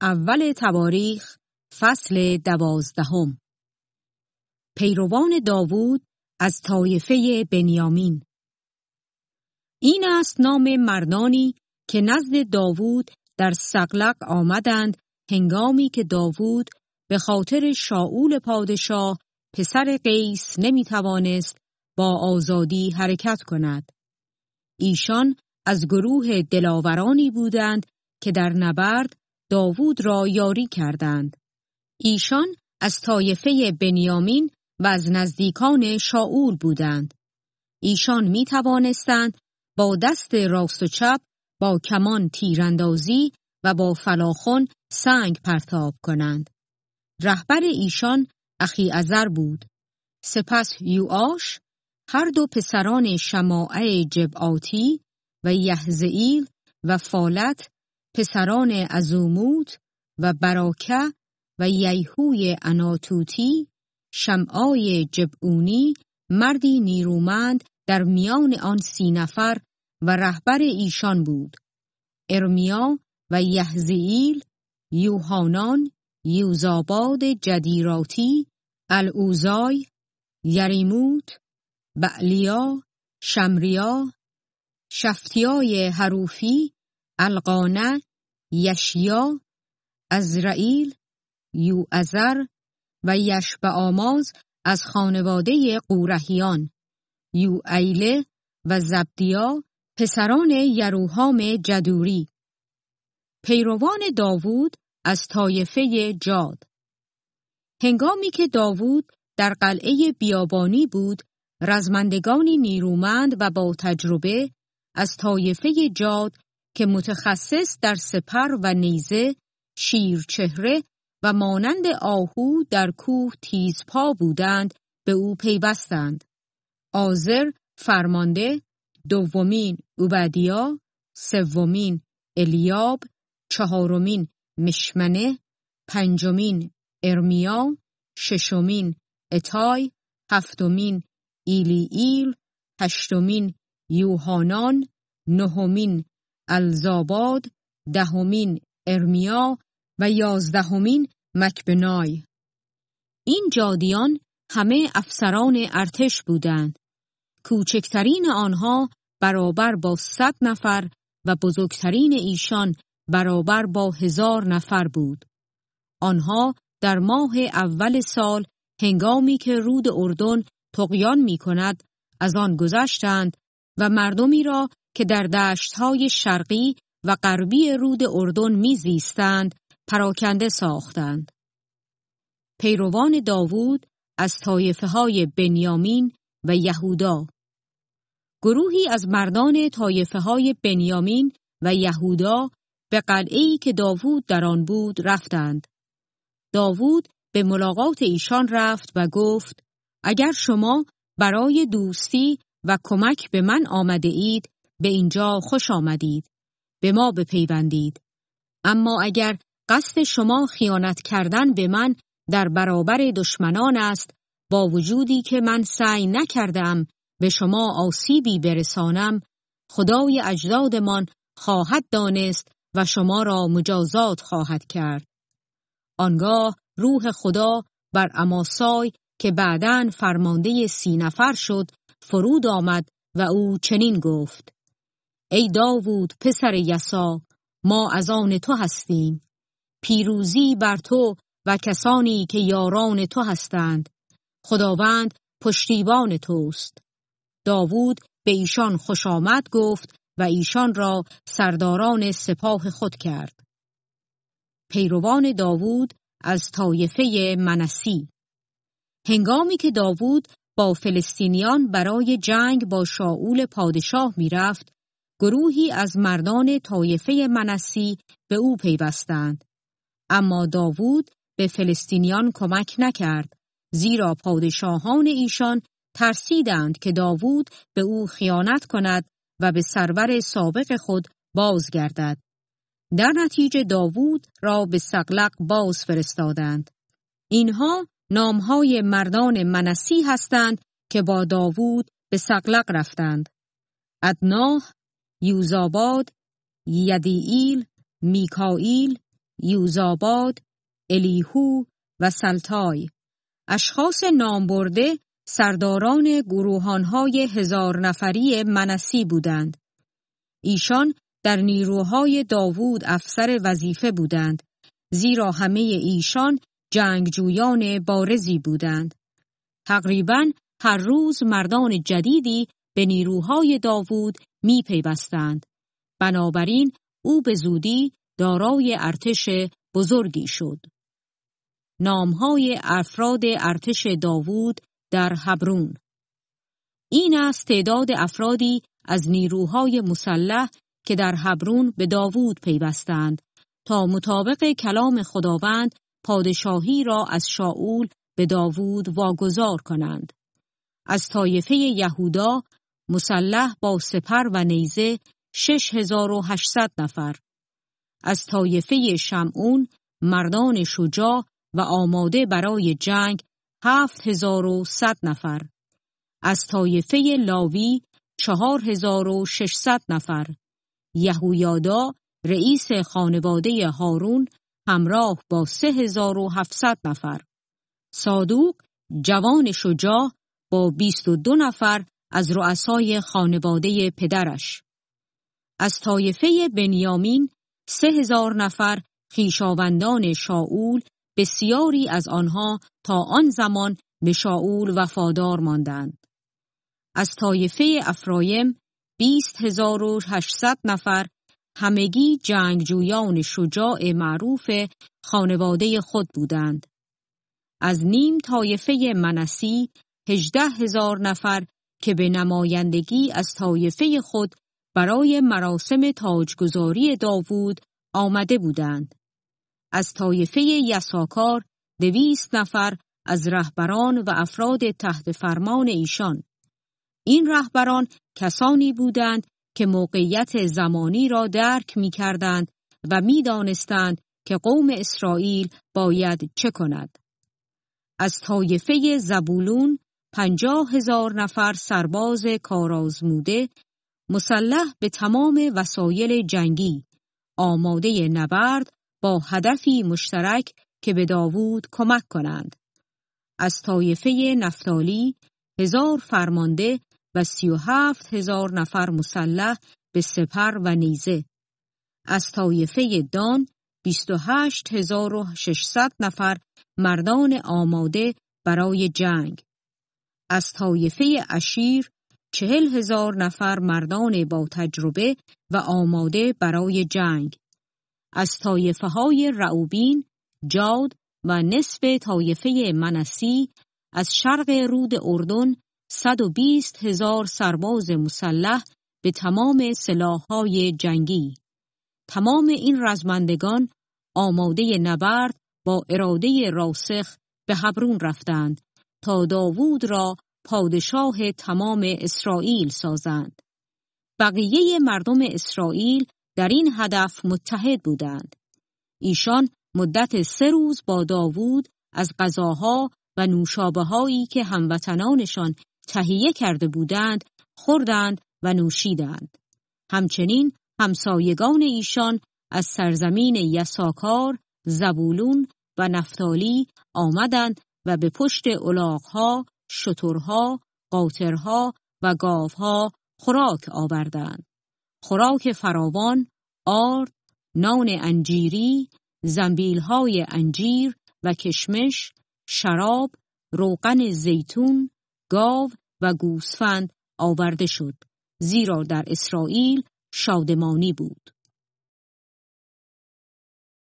اول تواریخ فصل 12. پیروان داوود از طایفه بنیامین. این است نام مردانی که نزد داوود در صقلق آمدند هنگامی که داوود به خاطر شاول پادشاه پسر قیس نمیتوانست با آزادی حرکت کند. ایشان از گروه دلاورانی بودند که در نبرد داوود را یاری کردند. ایشان از طایفه بنیامین و از نزدیکان شاول بودند. ایشان می توانستند با دست راست و چپ با کمان تیراندازی و با فلاخن سنگ پرتاب کنند. رهبر ایشان اخیعزر بود. سپس یوآش، هر دو پسران شماعه جبعاتی و یحزئیل و فالت، پسران عزوموت و براکه و ییهوی اناتوتی، شمعای جبعونی، مردی نیرومند در میان آن 30 نفر و رهبر ایشان بود. ارمیا و یحزئیل، یوحانان، یوزاباد جدیراتی، العوزای، یریموت، بعلیا، شمریا، شفتیای حروفی، القانه، یشیا، عزرائیل، یوعزر و یشبعاماز از خانواده قورهیان، یوعیله و زبدیا، پسران یروحام جدوری. پیروان داوود از طایفه جاد. هنگامی که داوود در قلعه بیابانی بود، رزمندگانی نیرومند و با تجربه از طایفه جاد که متخصص در سپر و نیزه، شیرچهره و مانند آهو در کوه تیزپا بودند به او پیوستند. آزر فرمانده، دومین عبدیا، سومین الیاب، چهارمین مشمنه، پنجمین ارمیا، ششمین اتای، هفتمین ایلیئیل، هشتمین یوحانان، نهمین الزاباد، دهمین ارمیا و 11مین مکبنای. این جادیان همه افسران ارتش بودند. کوچکترین آنها برابر با 100 نفر و بزرگترین ایشان برابر با 1000 نفر بود. آنها در ماه اول سال هنگامی که رود اردن طغیان می کند از آن گذشتند و مردمی را که در دشت‌های شرقی و غربی رود اردن می‌زیستند پراکنده ساختند. پیروان داوود از طایفه‌های بنیامین و یهودا. گروهی از مردان طایفه‌های بنیامین و یهودا به قلعه‌ای که داوود در آن بود رفتند. داوود به ملاقات ایشان رفت و گفت: اگر شما برای دوستی و کمک به من آمده اید، به اینجا خوش آمدید. به ما بپیوندید. اما اگر قصد شما خیانت کردن به من در برابر دشمنان است، با وجودی که من سعی نکردم به شما آسیبی برسانم، خدای اجدادمان خواهد دانست و شما را مجازات خواهد کرد. آنگاه روح خدا بر اماسای که بعداً فرمانده 30 نفر شد فرود آمد و او چنین گفت: ای داوود پسر یسا، ما از آن تو هستیم. پیروزی بر تو و کسانی که یاران تو هستند. خداوند پشتیبان توست. داوود به ایشان خوش آمد گفت و ایشان را سرداران سپاه خود کرد. پیروان داوود از طایفه منسی. هنگامی که داوود با فلسطینیان برای جنگ با شاول پادشاه می رفت، گروهی از مردان طایفه منسی به او پیوستند. اما داوود به فلسطینیان کمک نکرد، زیرا پادشاهان ایشان ترسیدند که داوود به او خیانت کند و به سرور سابق خود بازگردد. در نتیجه داوود را به صقلق باز فرستادند. اینها نامهای مردان منسی هستند که با داوود به صقلق رفتند: ادناه، یوزاباد، یدیئیل، میکائیل، یوزاباد، الیهو و سلطای. اشخاص نامبرده سرداران گروهانهای 1000 نفری منسی بودند. ایشان در نیروهای داوود افسر وظیفه بودند، زیرا همه ایشان جنگجویان بارزی بودند. تقریباً هر روز مردان جدیدی به نیروهای داوود می پیوستند. بنابراین او به زودی دارای ارتش بزرگی شد. نامهای افراد ارتش داوود در هبرون. این است تعداد افرادی از نیروهای مسلح که در هبرون به داوود پیوستند تا مطابق کلام خداوند پادشاهی را از شاول به داوود واگذار کنند. از طایفه یهودا مسلح با سپر و نیزه 6800 نفر. از طایفه شمعون مردان شجاع و آماده برای جنگ 7100 نفر. از طایفه لاوی 4600 نفر. یهویادا رئیس خانواده هارون همراه با 3700 نفر. صادوق جوان شجاع با 22 نفر از رؤسای خانواده پدرش. از طایفه بنیامین 3000 نفر خویشاوندان شاول، بسیاری از آنها تا آن زمان به شاول وفادار ماندند. از طایفه افرایم 20800 نفر، همگی جنگجویان شجاع معروف خانواده خود بودند. از نیم طایفه منسی 18000 نفر که به نمایندگی از طایفه خود برای مراسم تاجگذاری داوود آمده بودند. از طایفه یساکار 200 نفر از رهبران و افراد تحت فرمان ایشان. این رهبران کسانی بودند که موقعیت زمانی را درک می کردند و می دانستند که قوم اسرائیل باید چه کند. از طایفه زبولون 50,000 نفر سرباز کارآزموده، مسلح به تمام وسایل جنگی، آماده نبرد با هدفی مشترک که به داوود کمک کنند. از طایفه نفتالی 1000 فرمانده و 37,000 نفر مسلح به سپر و نیزه. از طایفه دان 28600 نفر مردان آماده برای جنگ. از طایفه اشیر 40,000 نفر مردان با تجربه و آماده برای جنگ. از طایفه های رعوبین، جاد و نصف طایفه منسی از شرق رود اردن 120,000 سرباز مسلح به تمام سلاح‌های جنگی. تمام این رزمندگان آماده نبرد با اراده راسخ به هبرون رفتند تا داوود را پادشاه تمام اسرائیل سازند. بقیه مردم اسرائیل در این هدف متحد بودند. ایشان مدت 3 روز با داوود از غذاها و نوشابه‌هایی که هموطنانشان تهیه کرده بودند خوردند و نوشیدند. همچنین همسایگان ایشان از سرزمین یساکار، زبولون و نفتالی آمدند و به پشت الاغ‌ها، شترها، قاطرها و گاوها خوراک آوردند. خوراک فراوان، آرد، نان انجیری، زنبیل‌های انجیر و کشمش، شراب، روغن زیتون، گاو و گوسفند آورده شد، زیرا در اسرائیل شادمانی بود.